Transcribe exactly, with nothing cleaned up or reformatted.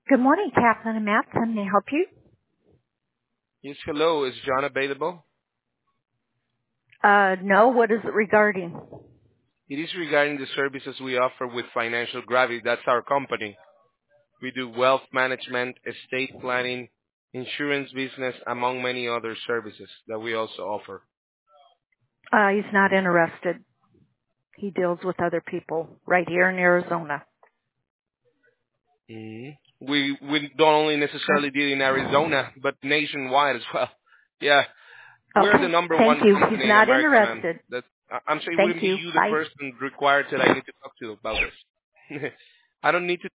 Good morning, Kaplan and Matson. May I help you? Yes, hello. Is John available? Uh, no. What is it regarding? It is regarding the services we offer with Financial Gravity. That's our company. We do wealth management, estate planning, insurance business, among many other services that we also offer. Uh, he's not interested. He deals with other people right here in Arizona. Mhm. We we don't only necessarily deal in Arizona, but nationwide as well. Yeah, we're the Okay. number Thank one you. He's company in not America, man. interested. That I- I'm sure it Thank wouldn't be you. you the Bye. person required that I need to talk to about this. I don't need to